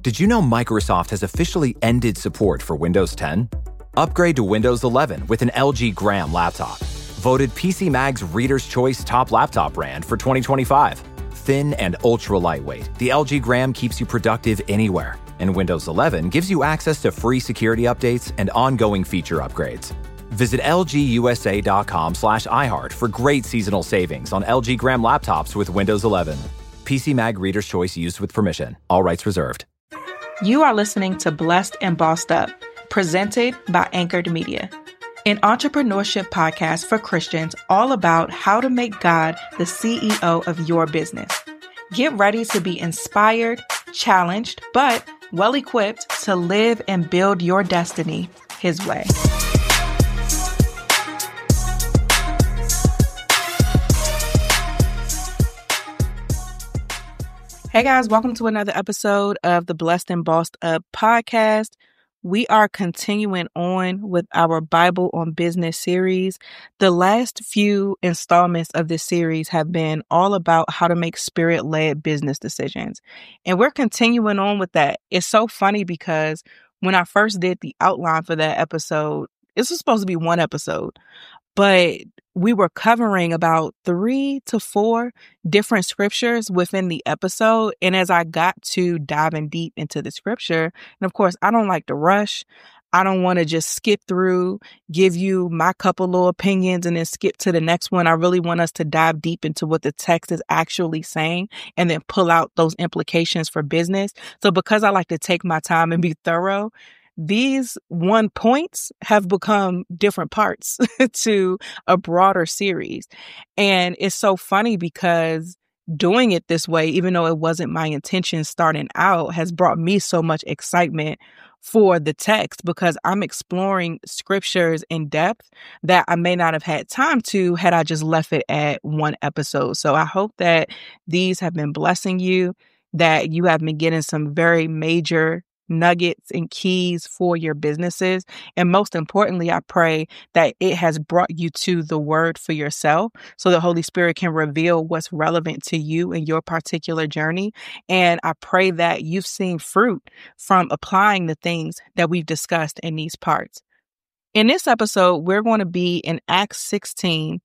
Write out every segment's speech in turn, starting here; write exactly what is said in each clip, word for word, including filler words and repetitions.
Did you know Microsoft has officially ended support for Windows ten? Upgrade to Windows eleven with an L G Gram laptop. Voted P C Mag's Reader's Choice Top Laptop Brand for twenty twenty-five. Thin and ultra lightweight, the L G Gram keeps you productive anywhere. And Windows eleven gives you access to free security updates and ongoing feature upgrades. Visit lgusa.com slash iHeart for great seasonal savings on L G Gram laptops with Windows eleven. P C Mag Reader's Choice used with permission. All rights reserved. You are listening to Blessed and Bossed Up, presented by Anchored Media, an entrepreneurship podcast for Christians all about how to make God the C E O of your business. Get ready to be inspired, challenged, but well-equipped to live and build your destiny His way. Hey guys, welcome to another episode of the Blessed and Bossed Up podcast. We are continuing on with our Bible on Business series. The last few installments of this series have been all about how to make spirit-led business decisions. And we're continuing on with that. It's so funny because when I first did the outline for that episode, this was supposed to be one episode, but we were covering about three to four different scriptures within the episode. And as I got to diving deep into the scripture, and of course, I don't like to rush. I don't want to just skip through, give you my couple little opinions and then skip to the next one. I really want us to dive deep into what the text is actually saying and then pull out those implications for business. So because I like to take my time and be thorough, these one points have become different parts to a broader series. And it's so funny because doing it this way, even though it wasn't my intention starting out, has brought me so much excitement for the text because I'm exploring scriptures in depth that I may not have had time to had I just left it at one episode. So I hope that these have been blessing you, that you have been getting some very major nuggets and keys for your businesses. And most importantly, I pray that it has brought you to the word for yourself so the Holy Spirit can reveal what's relevant to you in your particular journey. And I pray that you've seen fruit from applying the things that we've discussed in these parts. In this episode, we're going to be in Acts sixteen,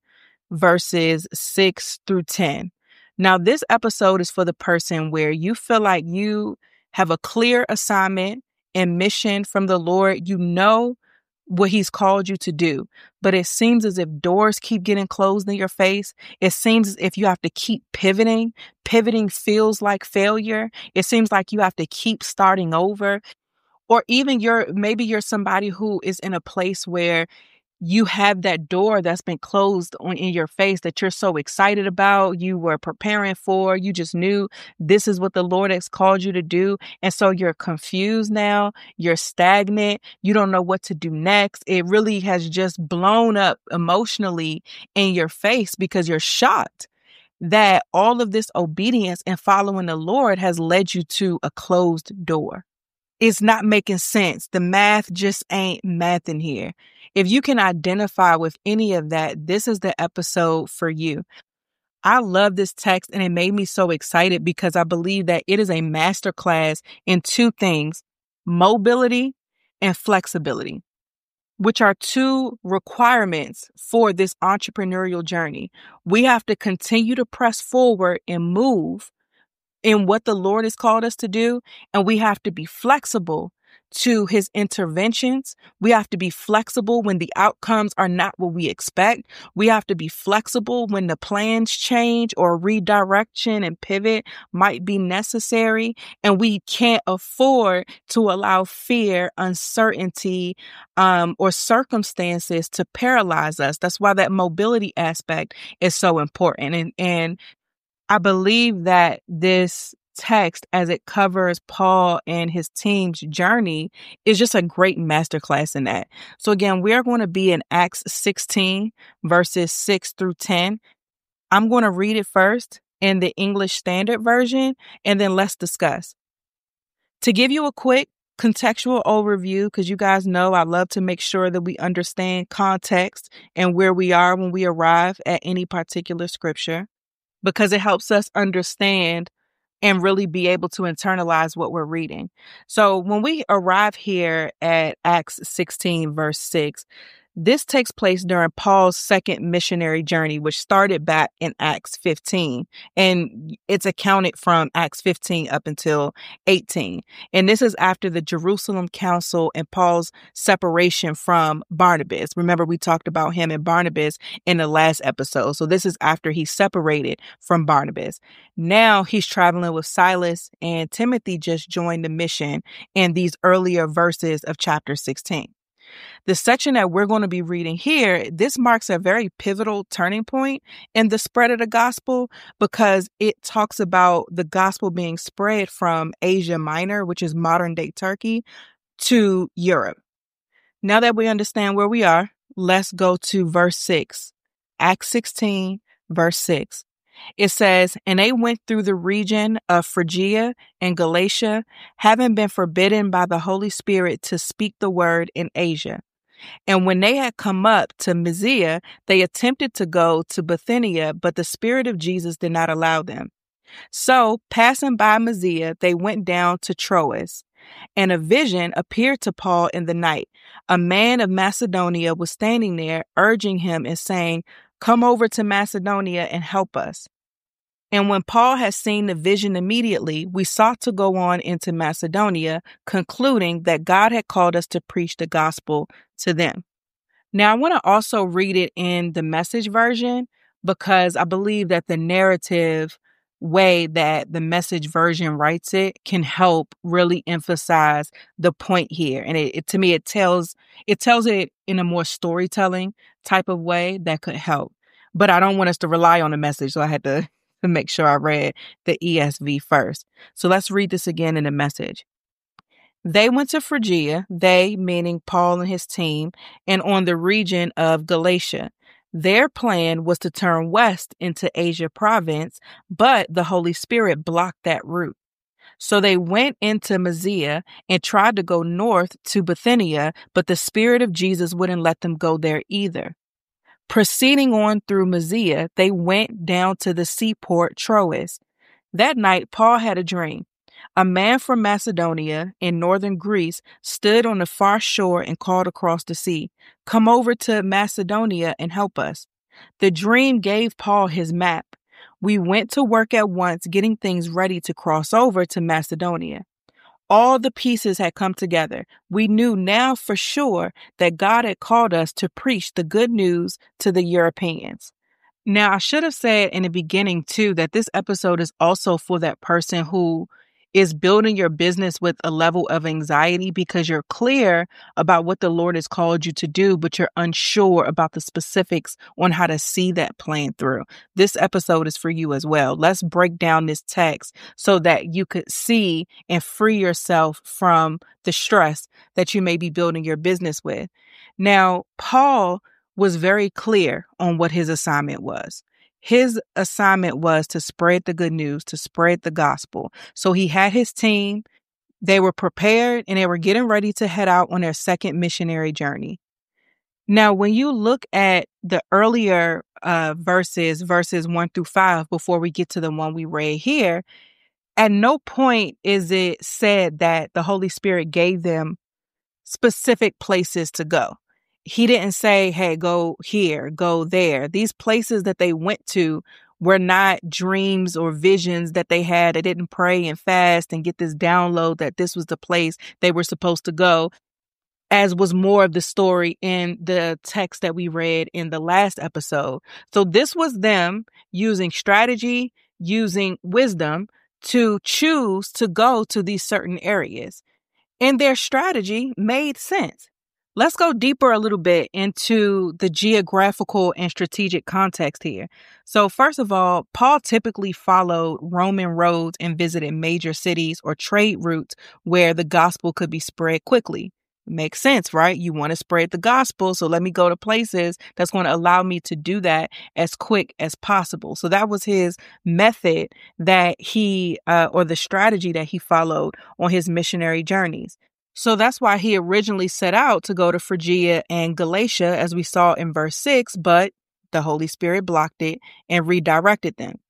verses six through ten. Now, this episode is for the person where you feel like you have a clear assignment and mission from the Lord. You know what He's called you to do, but it seems as if doors keep getting closed in your face. It seems as if you have to keep pivoting. Pivoting feels like failure. It seems like you have to keep starting over. Or even you're, maybe you're somebody who is in a place where you have that door that's been closed on in your face that you're so excited about, you were preparing for, you just knew this is what the Lord has called you to do. And so you're confused now, you're stagnant, you don't know what to do next. It really has just blown up emotionally in your face because you're shocked that all of this obedience and following the Lord has led you to a closed door. It's not making sense. The math just ain't math in here. If you can identify with any of that, this is the episode for you. I love this text and it made me so excited because I believe that it is a masterclass in two things, mobility and flexibility, which are two requirements for this entrepreneurial journey. We have to continue to press forward and move in what the Lord has called us to do. And we have to be flexible to His interventions. We have to be flexible when the outcomes are not what we expect. We have to be flexible when the plans change or redirection and pivot might be necessary. And we can't afford to allow fear, uncertainty, um, or circumstances to paralyze us. That's why that mobility aspect is so important. And, and I believe that this text, as it covers Paul and his team's journey, is just a great masterclass in that. So again, we are going to be in Acts sixteen, verses six through ten. I'm going to read it first in the English Standard Version, and then let's discuss. To give you a quick contextual overview, because you guys know I love to make sure that we understand context and where we are when we arrive at any particular scripture, because it helps us understand and really be able to internalize what we're reading. So when we arrive here at Acts sixteen, verse six, this takes place during Paul's second missionary journey, which started back in Acts fifteen. And it's accounted from Acts fifteen up until eighteen. And this is after the Jerusalem Council and Paul's separation from Barnabas. Remember, we talked about him and Barnabas in the last episode. So this is after he separated from Barnabas. Now he's traveling with Silas, and Timothy just joined the mission in these earlier verses of chapter sixteen. The section that we're going to be reading here, this marks a very pivotal turning point in the spread of the gospel, because it talks about the gospel being spread from Asia Minor, which is modern day Turkey, to Europe. Now that we understand where we are, let's go to verse six. Acts sixteen, verse six. It says, "And they went through the region of Phrygia and Galatia, having been forbidden by the Holy Spirit to speak the word in Asia. And when they had come up to Mysia, they attempted to go to Bithynia, but the Spirit of Jesus did not allow them. So, passing by Mysia, they went down to Troas. And a vision appeared to Paul in the night. A man of Macedonia was standing there, urging him and saying, 'Come over to Macedonia and help us.' And when Paul had seen the vision immediately, we sought to go on into Macedonia, concluding that God had called us to preach the gospel to them." Now, I want to also read it in the Message version, because I believe that the narrative way that the Message version writes it can help really emphasize the point here. And it, it to me, it tells it tells it in a more storytelling type of way that could help. But I don't want us to rely on the Message, so I had to to make sure I read the E S V first. So let's read this again in the Message. "They went to Phrygia," they meaning Paul and his team, "and on the region of Galatia. Their plan was to turn west into Asia province, but the Holy Spirit blocked that route. So they went into Mysia and tried to go north to Bithynia, but the Spirit of Jesus wouldn't let them go there either. Proceeding on through Mysia, they went down to the seaport Troas. That night, Paul had a dream. A man from Macedonia in northern Greece stood on the far shore and called across the sea, 'Come over to Macedonia and help us.' The dream gave Paul his map. We went to work at once, getting things ready to cross over to Macedonia. All the pieces had come together. We knew now for sure that God had called us to preach the good news to the Europeans." Now, I should have said in the beginning, too, that this episode is also for that person who is building your business with a level of anxiety because you're clear about what the Lord has called you to do, but you're unsure about the specifics on how to see that plan through. This episode is for you as well. Let's break down this text so that you could see and free yourself from the stress that you may be building your business with. Now, Paul was very clear on what his assignment was. His assignment was to spread the good news, to spread the gospel. So he had his team, they were prepared, and they were getting ready to head out on their second missionary journey. Now, when you look at the earlier uh, verses, verses one through five, before we get to the one we read here, at no point is it said that the Holy Spirit gave them specific places to go. He didn't say, hey, go here, go there. These places that they went to were not dreams or visions that they had. They didn't pray and fast and get this download that this was the place they were supposed to go, as was more of the story in the text that we read in the last episode. So this was them using strategy, using wisdom to choose to go to these certain areas. And their strategy made sense. Let's go deeper a little bit into the geographical and strategic context here. So first of all, Paul typically followed Roman roads and visited major cities or trade routes where the gospel could be spread quickly. Makes sense, right? You want to spread the gospel, so let me go to places that's going to allow me to do that as quick as possible. So that was his method that he, uh, or the strategy that he followed on his missionary journeys. So that's why he originally set out to go to Phrygia and Galatia, as we saw in verse six, but the Holy Spirit blocked it and redirected them.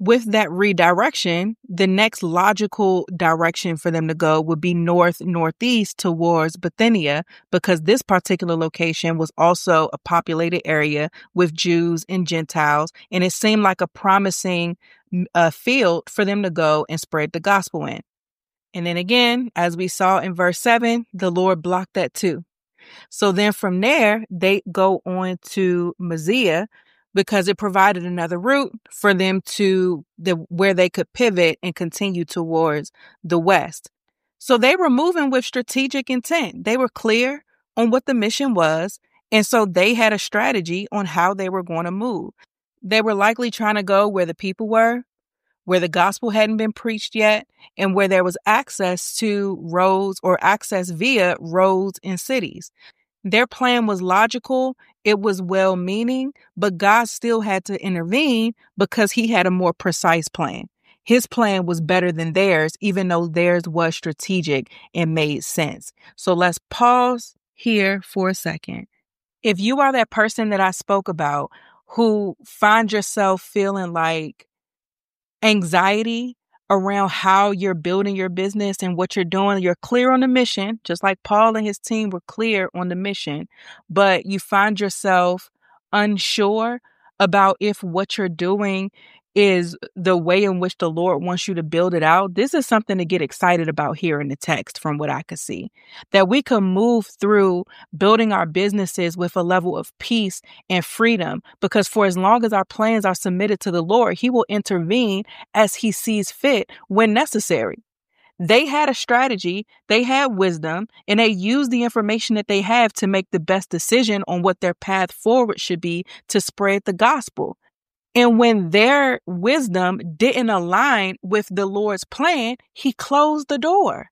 With that redirection, the next logical direction for them to go would be north northeast towards Bithynia, because this particular location was also a populated area with Jews and Gentiles, and it seemed like a promising uh, field for them to go and spread the gospel in. And then again, as we saw in verse seven, the Lord blocked that too. So then from there, they go on to Mysia, because it provided another route for them to the where they could pivot and continue towards the west. So they were moving with strategic intent. They were clear on what the mission was. And so they had a strategy on how they were going to move. They were likely trying to go where the people were, where the gospel hadn't been preached yet, and where there was access to roads or access via roads in cities. Their plan was logical, it was well-meaning, but God still had to intervene because he had a more precise plan. His plan was better than theirs, even though theirs was strategic and made sense. So let's pause here for a second. If you are that person that I spoke about who find yourself feeling like anxiety around how you're building your business and what you're doing, you're clear on the mission, just like Paul and his team were clear on the mission, but you find yourself unsure about if what you're doing is the way in which the Lord wants you to build it out. This is something to get excited about here in the text from what I could see, that we can move through building our businesses with a level of peace and freedom, because for as long as our plans are submitted to the Lord, he will intervene as he sees fit when necessary. They had a strategy, they had wisdom, and they used the information that they have to make the best decision on what their path forward should be to spread the gospel. And when their wisdom didn't align with the Lord's plan, he closed the door.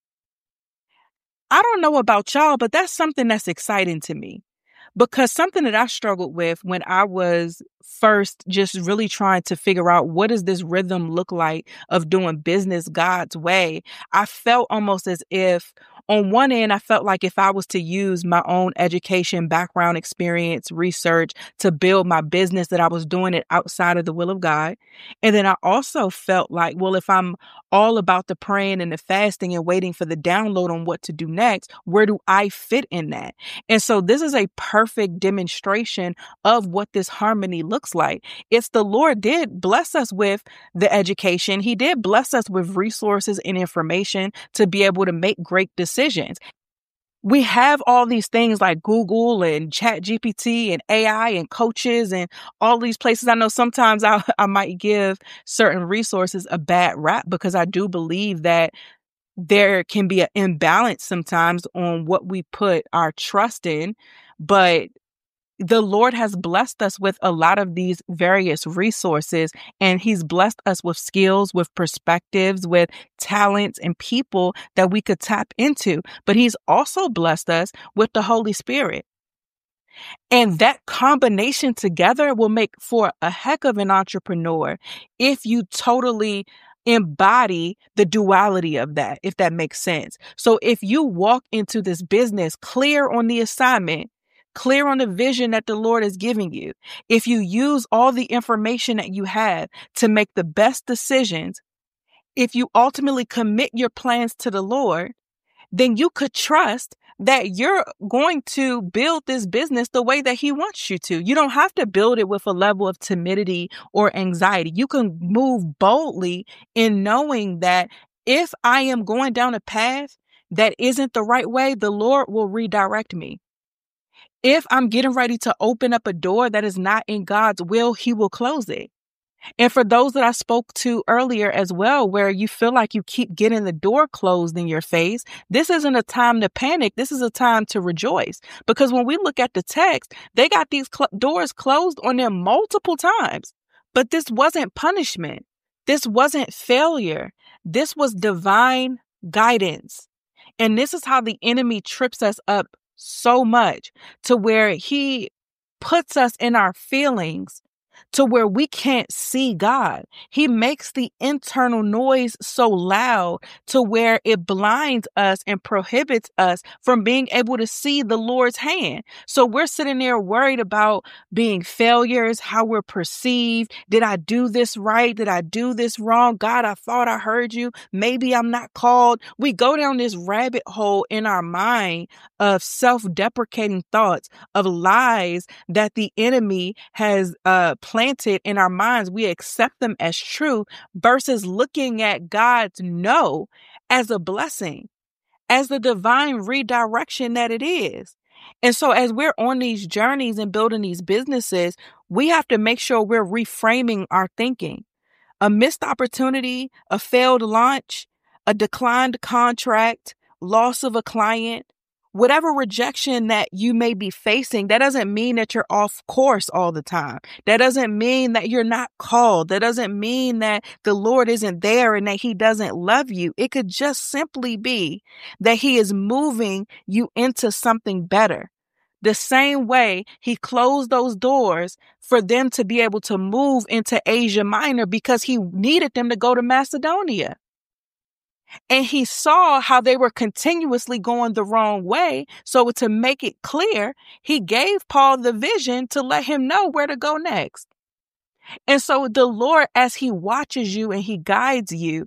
I don't know about y'all, but that's something that's exciting to me, because something that I struggled with when I was first just really trying to figure out what does this rhythm look like of doing business God's way, I felt almost as if on one end, I felt like if I was to use my own education, background, experience, research to build my business, that I was doing it outside of the will of God. And then I also felt like, well, if I'm all about the praying and the fasting and waiting for the download on what to do next, where do I fit in that? And so this is a perfect demonstration of what this harmony looks like. It's the Lord did bless us with the education. He did bless us with resources and information to be able to make great decisions. We have all these things like Google and Chat G P T and A I and coaches and all these places. I know sometimes I, I might give certain resources a bad rap, because I do believe that there can be an imbalance sometimes on what we put our trust in. But the Lord has blessed us with a lot of these various resources, and he's blessed us with skills, with perspectives, with talents and people that we could tap into. But he's also blessed us with the Holy Spirit. And that combination together will make for a heck of an entrepreneur if you totally embody the duality of that, if that makes sense. So if you walk into this business clear on the assignment, clear on the vision that the Lord is giving you, if you use all the information that you have to make the best decisions, if you ultimately commit your plans to the Lord, then you could trust that you're going to build this business the way that he wants you to. You don't have to build it with a level of timidity or anxiety. You can move boldly in knowing that if I am going down a path that isn't the right way, the Lord will redirect me. If I'm getting ready to open up a door that is not in God's will, he will close it. And for those that I spoke to earlier as well, where you feel like you keep getting the door closed in your face, this isn't a time to panic. This is a time to rejoice. Because when we look at the text, they got these cl- doors closed on them multiple times. But this wasn't punishment. This wasn't failure. This was divine guidance. And this is how the enemy trips us up so much, to where he puts us in our feelings to where we can't see God. He makes the internal noise so loud to where it blinds us and prohibits us from being able to see the Lord's hand. So we're sitting there worried about being failures, how we're perceived. Did I do this right? Did I do this wrong? God, I thought I heard you. Maybe I'm not called. We go down this rabbit hole in our mind of self-deprecating thoughts, of lies that the enemy has uh, planted in our minds. We accept them as true versus looking at God's no as a blessing, as the divine redirection that it is. And so as we're on these journeys and building these businesses, we have to make sure we're reframing our thinking. A missed opportunity, a failed launch, a declined contract, loss of a client, whatever rejection that you may be facing, that doesn't mean that you're off course all the time. That doesn't mean that you're not called. That doesn't mean that the Lord isn't there and that he doesn't love you. It could just simply be that he is moving you into something better. The same way he closed those doors for them to be able to move into Asia Minor because he needed them to go to Macedonia. And he saw how they were continuously going the wrong way. So to make it clear, he gave Paul the vision to let him know where to go next. And so the Lord, as he watches you and he guides you,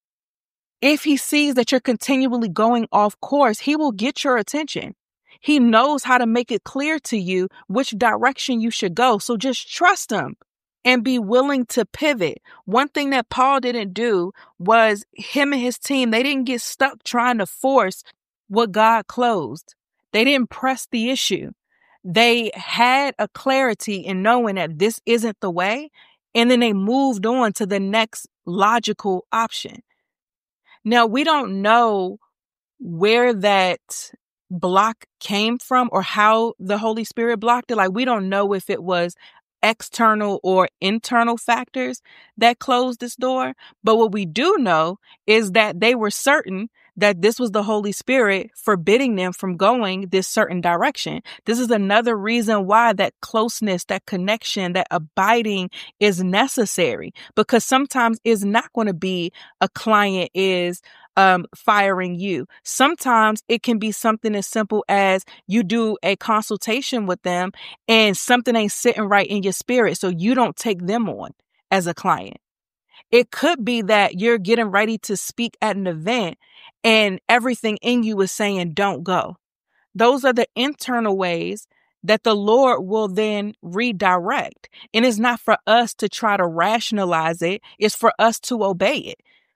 if he sees that you're continually going off course, he will get your attention. He knows how to make it clear to you which direction you should go. So just trust him and be willing to pivot. One thing that Paul didn't do was him and his team, they didn't get stuck trying to force what God closed. They didn't press the issue. They had a clarity in knowing that this isn't the way, and then they moved on to the next logical option. Now, we don't know where that block came from or how the Holy Spirit blocked it. Like, we don't know if it was external or internal factors that closed this door. But what we do know is that they were certain that this was the Holy Spirit forbidding them from going this certain direction. This is another reason why that closeness, that connection, that abiding is necessary, because sometimes it's not going to be a client is um, firing you. Sometimes it can be something as simple as you do a consultation with them and something ain't sitting right in your spirit, so you don't take them on as a client. It could be that you're getting ready to speak at an event and everything in you is saying, don't go. Those are the internal ways that the Lord will then redirect. And it's not for us to try to rationalize it. It's for us to obey it.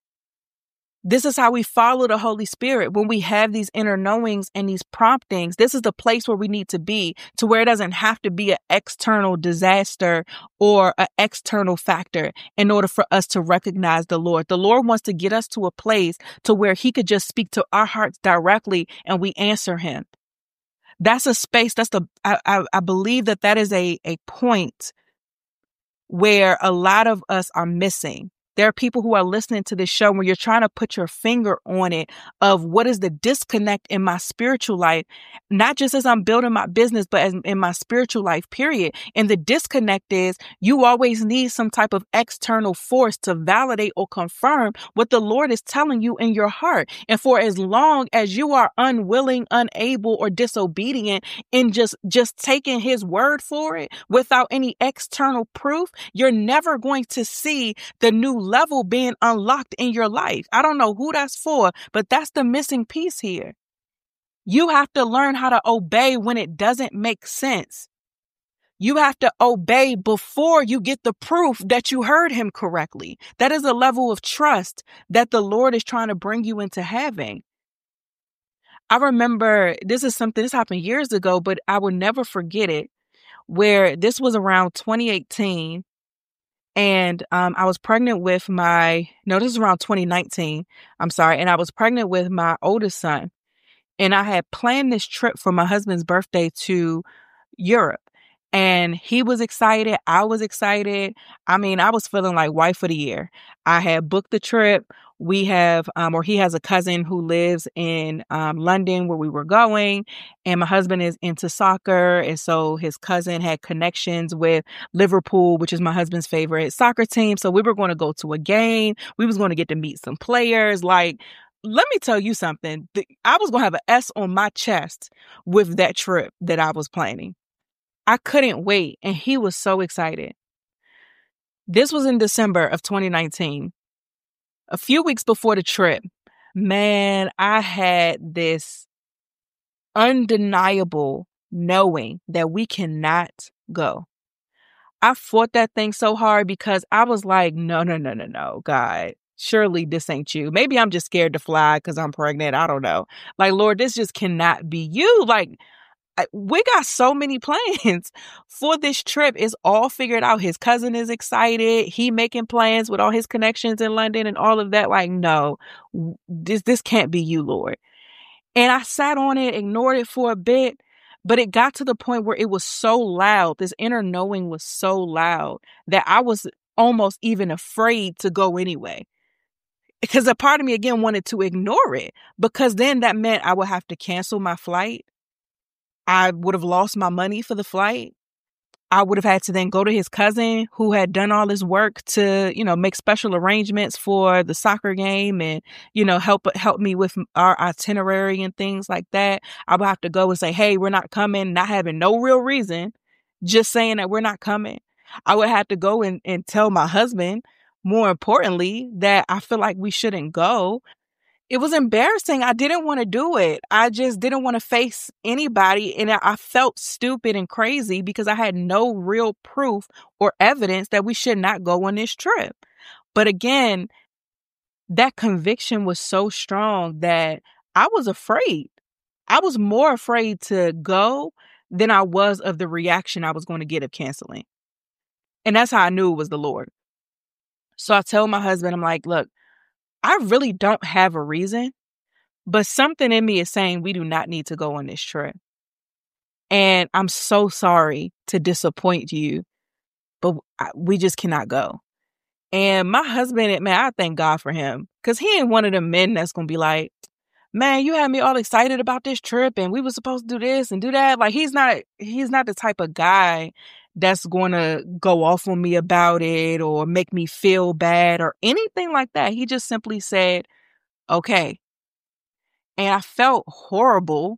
This is how we follow the Holy Spirit. When we have these inner knowings and these promptings, this is the place where we need to be, to where it doesn't have to be an external disaster or an external factor in order for us to recognize the Lord. The Lord wants to get us to a place to where he could just speak to our hearts directly and we answer him. That's a space. That's the, I, I, I believe that that is a, a point where a lot of us are missing. There are people who are listening to this show where you're trying to put your finger on it of what is the disconnect in my spiritual life, not just as I'm building my business, but as in my spiritual life, period. And the disconnect is you always need some type of external force to validate or confirm what the Lord is telling you in your heart. And for as long as you are unwilling, unable, or disobedient in just, just taking his word for it without any external proof, you're never going to see the new level being unlocked in your life. I don't know who that's for, but that's the missing piece here. You have to learn how to obey when it doesn't make sense. You have to obey before you get the proof that you heard him correctly. That is a level of trust that the Lord is trying to bring you into having. I remember this is something, this happened years ago, but I will never forget it, where this was around twenty eighteen. And um, I was pregnant with my, no, this is around twenty nineteen. I'm sorry. And I was pregnant with my oldest son. And I had planned this trip for my husband's birthday to Europe. And he was excited. I was excited. I mean, I was feeling like wife of the year. I had booked the trip. We have, um, or he has a cousin who lives in um, London where we were going. And my husband is into soccer. And so his cousin had connections with Liverpool, which is my husband's favorite soccer team. So we were going to go to a game. We was going to get to meet some players. Like, let me tell you something. I was going to have an S on my chest with that trip that I was planning. I couldn't wait. And he was so excited. This was in December of twenty nineteen. A few weeks before the trip, man, I had this undeniable knowing that we cannot go. I fought that thing so hard because I was like, no, no, no, no, no, God, surely this ain't you. Maybe I'm just scared to fly because I'm pregnant. I don't know. Like, Lord, this just cannot be you. Like, I, we got so many plans for this trip. It's all figured out. His cousin is excited. He making plans with all his connections in London and all of that. Like, no, this, this can't be you, Lord. And I sat on it, ignored it for a bit, but it got to the point where it was so loud. This inner knowing was so loud that I was almost even afraid to go anyway. Because a part of me, again, wanted to ignore it, because then that meant I would have to cancel my flight. I would have lost my money for the flight. I would have had to then go to his cousin who had done all this work to, you know, make special arrangements for the soccer game and, you know, help help me with our itinerary and things like that. I would have to go and say, hey, we're not coming, not having no real reason, just saying that we're not coming. I would have to go and, and tell my husband, more importantly, that I feel like we shouldn't go. It was embarrassing. I didn't want to do it. I just didn't want to face anybody. And I felt stupid and crazy because I had no real proof or evidence that we should not go on this trip. But again, that conviction was so strong that I was afraid. I was more afraid to go than I was of the reaction I was going to get of canceling. And that's how I knew it was the Lord. So I tell my husband, I'm like, look, I really don't have a reason, but something in me is saying we do not need to go on this trip. And I'm so sorry to disappoint you, but we just cannot go. And my husband, man, I thank God for him, because he ain't one of them men that's going to be like, man, you had me all excited about this trip and we were supposed to do this and do that. Like, he's not, he's not the type of guy that's going to go off on me about it or make me feel bad or anything like that. He just simply said, okay. And I felt horrible.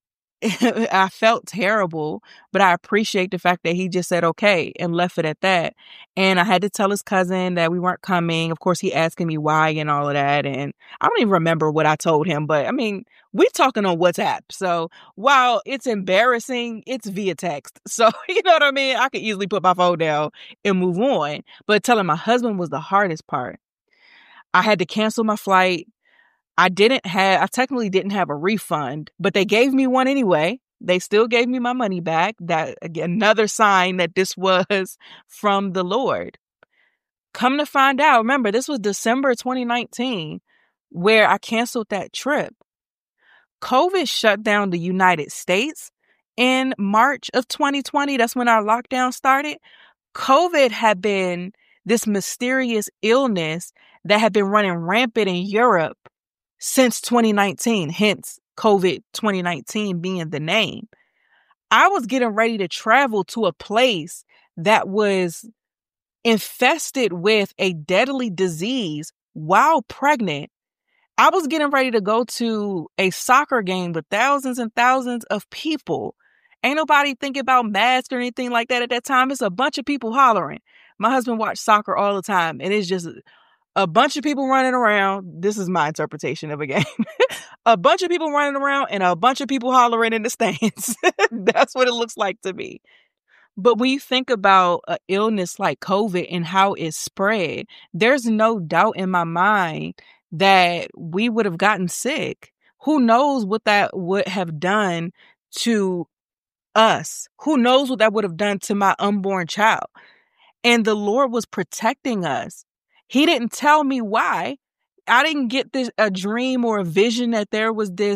I felt terrible, but I appreciate the fact that he just said, okay, and left it at that. And I had to tell his cousin that we weren't coming. Of course, he asking me why and all of that. And I don't even remember what I told him, but I mean, we're talking on WhatsApp. So while it's embarrassing, it's via text. So, you know what I mean? I could easily put my phone down and move on. But telling my husband was the hardest part. I had to cancel my flight. I didn't have, I technically didn't have a refund, but they gave me one anyway. They still gave me my money back. That, again, another sign that this was from the Lord. Come to find out, remember, this was December twenty nineteen, where I canceled that trip. COVID shut down the United States in March of twenty twenty. That's when our lockdown started. COVID had been this mysterious illness that had been running rampant in Europe since twenty nineteen, hence COVID twenty nineteen being the name. I was getting ready to travel to a place that was infested with a deadly disease while pregnant. I was getting ready to go to a soccer game with thousands and thousands of people. Ain't nobody thinking about masks or anything like that at that time. It's a bunch of people hollering. My husband watched soccer all the time, and it's just a bunch of people running around. This is my interpretation of a game. A bunch of people running around and a bunch of people hollering in the stands. That's what it looks like to me. But when you think about an illness like COVID and how it spread, there's no doubt in my mind that we would have gotten sick. Who knows what that would have done to us? Who knows what that would have done to my unborn child? And the Lord was protecting us. He didn't tell me why. I didn't get this a dream or a vision that there was this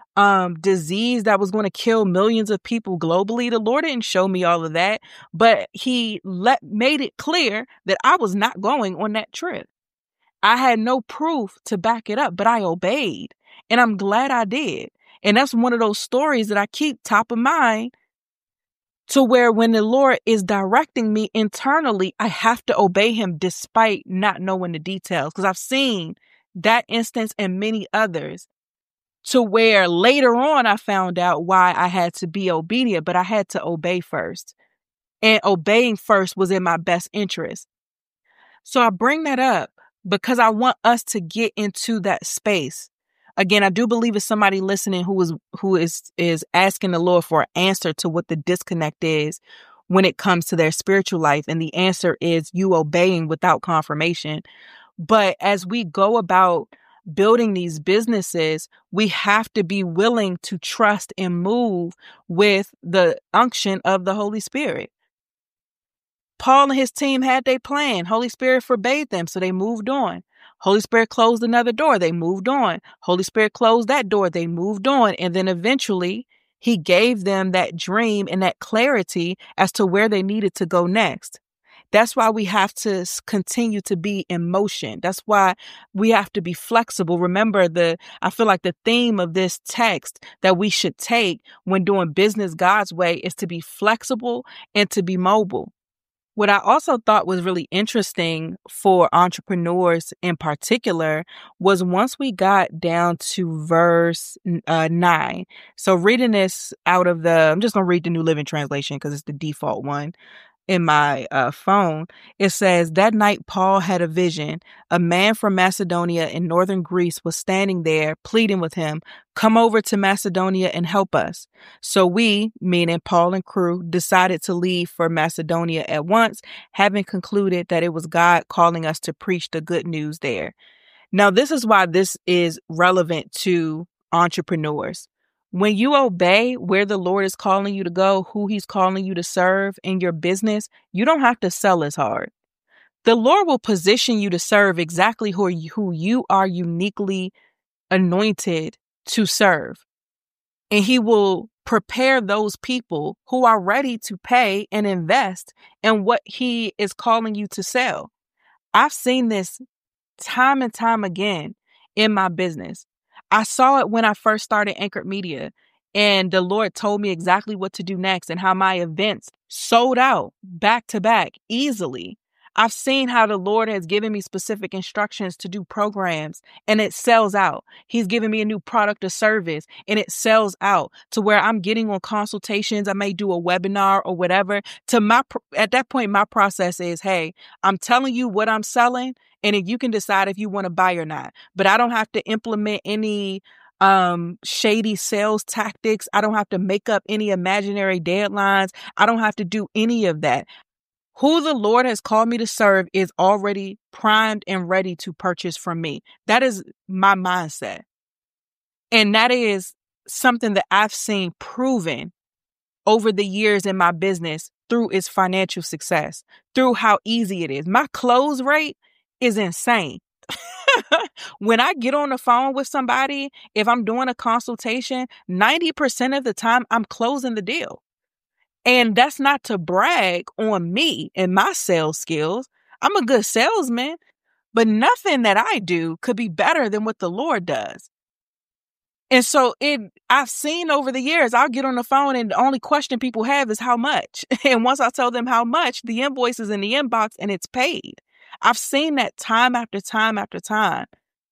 um, disease that was going to kill millions of people globally. The Lord didn't show me all of that, but he let made it clear that I was not going on that trip. I had no proof to back it up, but I obeyed, and I'm glad I did. And that's one of those stories that I keep top of mind, to where when the Lord is directing me internally, I have to obey him despite not knowing the details. Because I've seen that instance and many others, to where later on I found out why I had to be obedient, but I had to obey first. And obeying first was in my best interest. So I bring that up because I want us to get into that space. Again, I do believe it's somebody listening who is who is is asking the Lord for an answer to what the disconnect is when it comes to their spiritual life. And the answer is you obeying without confirmation. But as we go about building these businesses, we have to be willing to trust and move with the unction of the Holy Spirit. Paul and his team had their plan. Holy Spirit forbade them, so they moved on. Holy Spirit closed another door. They moved on. Holy Spirit closed that door. They moved on. And then eventually he gave them that dream and that clarity as to where they needed to go next. That's why we have to continue to be in motion. That's why we have to be flexible. Remember, the I feel like the theme of this text that we should take when doing business God's way is to be flexible and to be mobile. What I also thought was really interesting for entrepreneurs in particular was once we got down to verse uh, nine. So reading this out of the, I'm just going to read the New Living Translation because it's the default one in my uh, phone. It says, that night Paul had a vision. A man from Macedonia in northern Greece was standing there pleading with him, come over to Macedonia and help us. So we, meaning Paul and crew, decided to leave for Macedonia at once, having concluded that it was God calling us to preach the good news there. Now, this is why this is relevant to entrepreneurs. When you obey where the Lord is calling you to go, who he's calling you to serve in your business, you don't have to sell as hard. The Lord will position you to serve exactly who you, who you are uniquely anointed to serve. And he will prepare those people who are ready to pay and invest in what he is calling you to sell. I've seen this time and time again in my business. I saw it when I first started Anchored Media, and the Lord told me exactly what to do next and how my events sold out back to back easily. I've seen how the Lord has given me specific instructions to do programs and it sells out. He's given me a new product or service and it sells out to where I'm getting on consultations. I may do a webinar or whatever. To my, at that point, my process is, hey, I'm telling you what I'm selling, and if you can decide if you want to buy or not. But I don't have to implement any um, shady sales tactics. I don't have to make up any imaginary deadlines. I don't have to do any of that. Who the Lord has called me to serve is already primed and ready to purchase from me. That is my mindset. And that is something that I've seen proven over the years in my business through its financial success, through how easy it is. My close rate is insane. When I get on the phone with somebody, if I'm doing a consultation, ninety percent of the time I'm closing the deal. And that's not to brag on me and my sales skills. I'm a good salesman, but nothing that I do could be better than what the Lord does. And so it, I've seen over the years, I'll get on the phone and the only question people have is how much. And once I tell them how much, the invoice is in the inbox and it's paid. I've seen that time after time after time.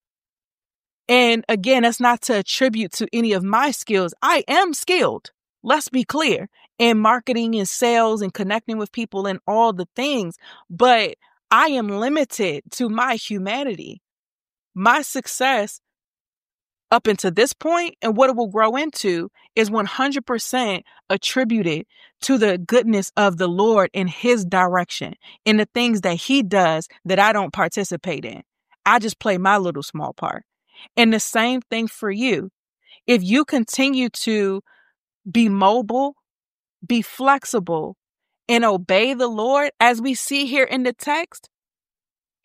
And again, that's not to attribute to any of my skills. I am skilled. Let's be clear, in marketing and sales and connecting with people and all the things, but I am limited to my humanity. My success up until this point and what it will grow into is one hundred percent attributed to the goodness of the Lord in his direction, in the things that he does that I don't participate in. I just play my little small part. And the same thing for you. If you continue to be mobile, be flexible, and obey the Lord, as we see here in the text,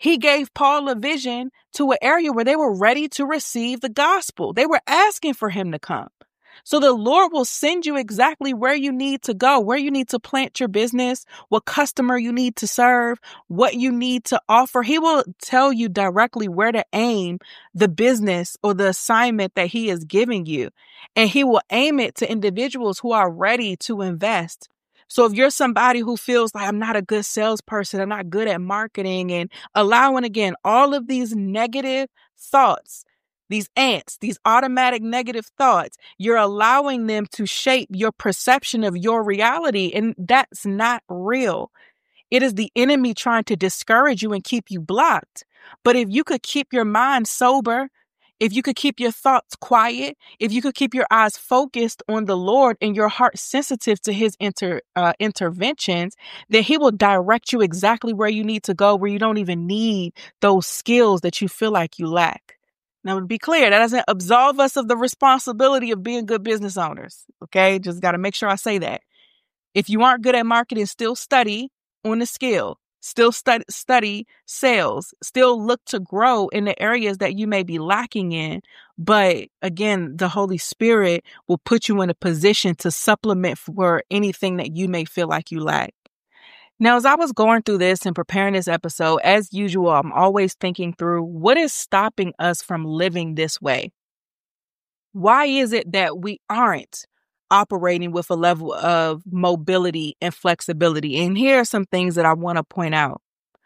He gave Paul a vision to an area where they were ready to receive the gospel. They were asking for him to come. So the Lord will send you exactly where you need to go, where you need to plant your business, what customer you need to serve, what you need to offer. He will tell you directly where to aim the business or the assignment that he is giving you. And he will aim it to individuals who are ready to invest. So if you're somebody who feels like I'm not a good salesperson, I'm not good at marketing, and allowing, again, all of these negative thoughts, these ants, these automatic negative thoughts, you're allowing them to shape your perception of your reality. And that's not real. It is the enemy trying to discourage you and keep you blocked. But if you could keep your mind sober, if you could keep your thoughts quiet, if you could keep your eyes focused on the Lord and your heart sensitive to his inter, uh, interventions, then he will direct you exactly where you need to go, where you don't even need those skills that you feel like you lack. Now, to be clear, that doesn't absolve us of the responsibility of being good business owners. Okay, just got to make sure I say that. If you aren't good at marketing, still study on the skill. Still study, study sales, still look to grow in the areas that you may be lacking in. But again, the Holy Spirit will put you in a position to supplement for anything that you may feel like you lack. Now, as I was going through this and preparing this episode, as usual, I'm always thinking through what is stopping us from living this way? Why is it that we aren't operating with a level of mobility and flexibility? And here are some things that I want to point out.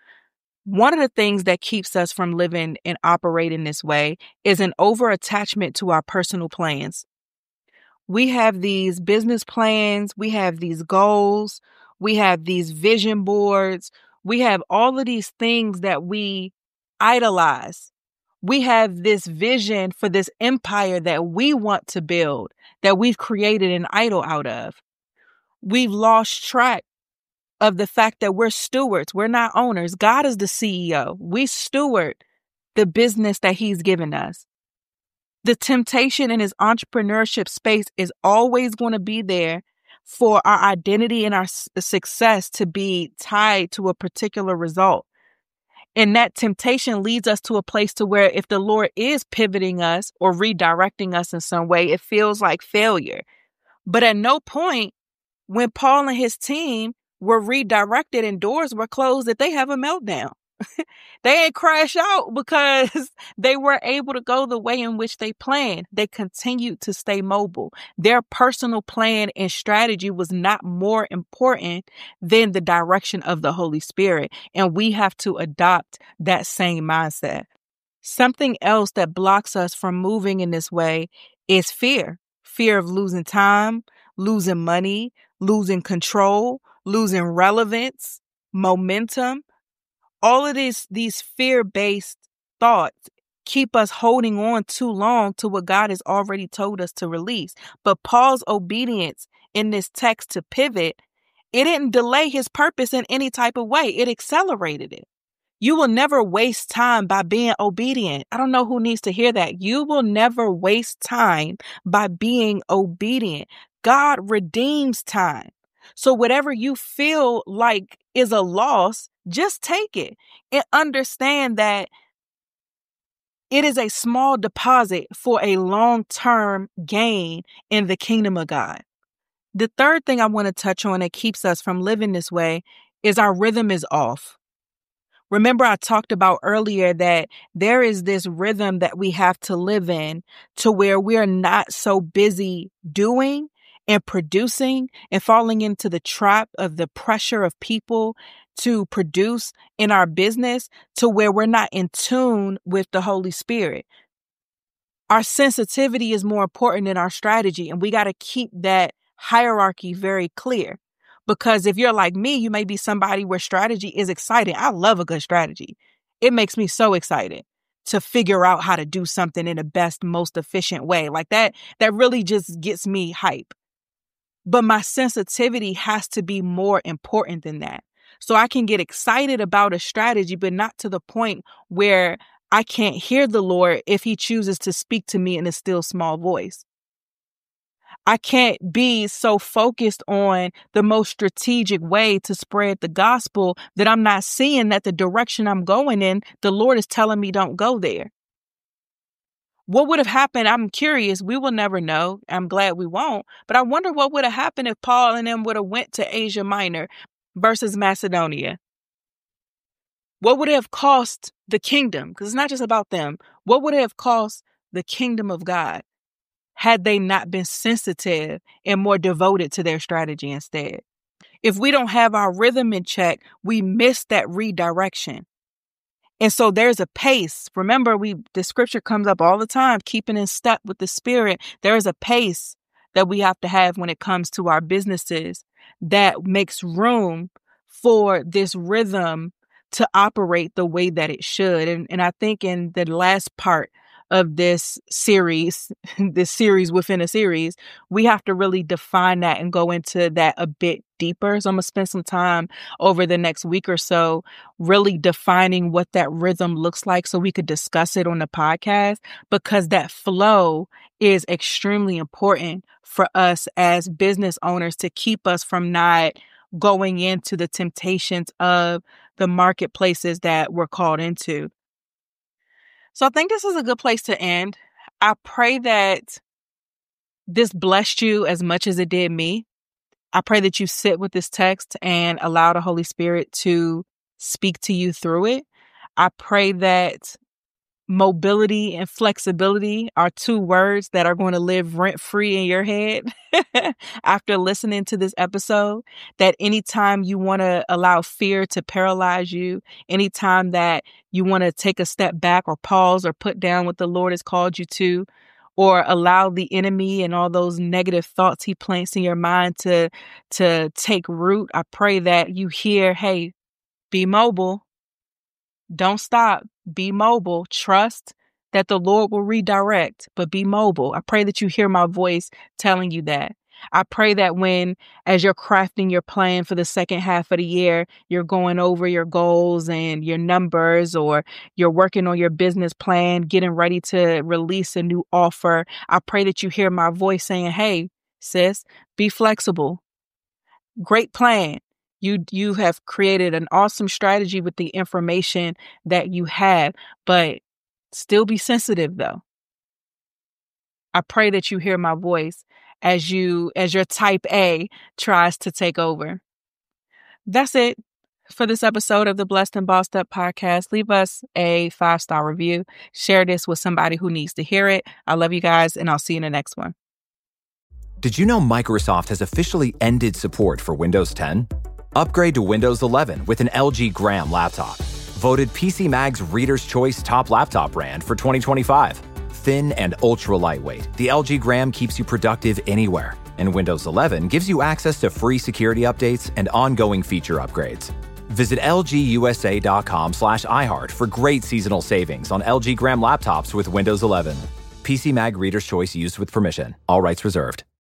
One of the things that keeps us from living and operating this way is an over-attachment to our personal plans. We have these business plans, we have these goals, we have these vision boards, we have all of these things that we idolize. We have this vision for this empire that we want to build, that we've created an idol out of. We've lost track of the fact that we're stewards. We're not owners. God is the C E O. We steward the business that he's given us. The temptation in his entrepreneurship space is always going to be there for our identity and our s- success to be tied to a particular result. And that temptation leads us to a place to where if the Lord is pivoting us or redirecting us in some way, it feels like failure. But at no point when Paul and his team were redirected and doors were closed that they have a meltdown. They ain't crash out because they were able to go the way in which they planned. They continued to stay mobile. Their personal plan and strategy was not more important than the direction of the Holy Spirit. And we have to adopt that same mindset. Something else that blocks us from moving in this way is fear. Fear of losing time, losing money, losing control, losing relevance, momentum. All of these, these fear-based thoughts keep us holding on too long to what God has already told us to release. But Paul's obedience in this text to pivot, it didn't delay his purpose in any type of way. It accelerated it. You will never waste time by being obedient. I don't know who needs to hear that. You will never waste time by being obedient. God redeems time. So whatever you feel like is a loss, just take it and understand that it is a small deposit for a long-term gain in the kingdom of God. The third thing I want to touch on that keeps us from living this way is our rhythm is off. Remember, I talked about earlier that there is this rhythm that we have to live in to where we are not so busy doing and producing and falling into the trap of the pressure of people to produce in our business to where we're not in tune with the Holy Spirit. Our sensitivity is more important than our strategy, and we got to keep that hierarchy very clear. Because if you're like me, you may be somebody where strategy is exciting. I love a good strategy. It makes me so excited to figure out how to do something in the best, most efficient way. Like that, that really just gets me hype. But my sensitivity has to be more important than that. So I can get excited about a strategy, but not to the point where I can't hear the Lord if he chooses to speak to me in a still small voice. I can't be so focused on the most strategic way to spread the gospel that I'm not seeing that the direction I'm going in, the Lord is telling me don't go there. What would have happened? I'm curious. We will never know. I'm glad we won't. But I wonder what would have happened if Paul and them would have went to Asia Minor versus Macedonia. What would it have cost the kingdom? Because it's not just about them. What would it have cost the kingdom of God had they not been sensitive and more devoted to their strategy instead? If we don't have our rhythm in check, we miss that redirection. And so there's a pace. Remember, we the scripture comes up all the time, keeping in step with the Spirit. There is a pace that we have to have when it comes to our businesses that makes room for this rhythm to operate the way that it should. And, and I think in the last part of this series, this series within a series, we have to really define that and go into that a bit deeper. So I'm going to spend some time over the next week or so really defining what that rhythm looks like so we could discuss it on the podcast, because that flow is extremely important for us as business owners to keep us from not going into the temptations of the marketplaces that we're called into. So I think this is a good place to end. I pray that this blessed you as much as it did me. I pray that you sit with this text and allow the Holy Spirit to speak to you through it. I pray that mobility and flexibility are two words that are going to live rent free in your head after listening to this episode. That anytime you want to allow fear to paralyze you, anytime that you want to take a step back or pause or put down what the Lord has called you to, or allow the enemy and all those negative thoughts he plants in your mind to, to take root, I pray that you hear, hey, be mobile. Don't stop. Be mobile. Trust that the Lord will redirect, but be mobile. I pray that you hear my voice telling you that. I pray that when, as you're crafting your plan for the second half of the year, you're going over your goals and your numbers, or you're working on your business plan, getting ready to release a new offer, I pray that you hear my voice saying, hey, sis, be flexible. Great plan. You you have created an awesome strategy with the information that you have, but still be sensitive though. I pray that you hear my voice as you as your type A tries to take over. That's it for this episode of the Blessed and Bossed Up podcast. Leave us a five-star review. Share this with somebody who needs to hear it. I love you guys, and I'll see you in the next one. Did you know Microsoft has officially ended support for Windows ten? Upgrade to Windows eleven with an L G Gram laptop. Voted P C Mag's Reader's Choice Top Laptop Brand for twenty twenty-five. Thin and ultra lightweight, the L G Gram keeps you productive anywhere. And Windows eleven gives you access to free security updates and ongoing feature upgrades. Visit lgusa.com slash iHeart for great seasonal savings on L G Gram laptops with Windows eleven. P C Mag Reader's Choice used with permission. All rights reserved.